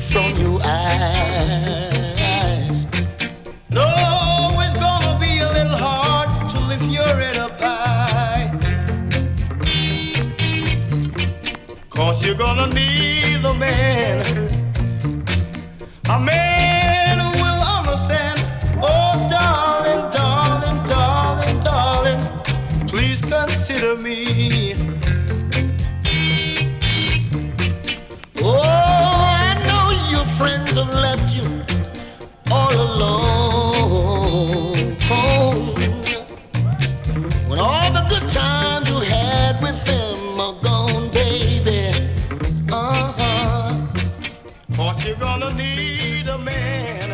from your eyes. No, it's gonna be a little hard to lift your head up high, 'cause you're gonna need a man who will understand. Oh, darling, darling, darling, darling, please consider me. Oh, I know your friends have left you all alone. When all the good times you had with them are gone, baby. 'Cause you're gonna need a man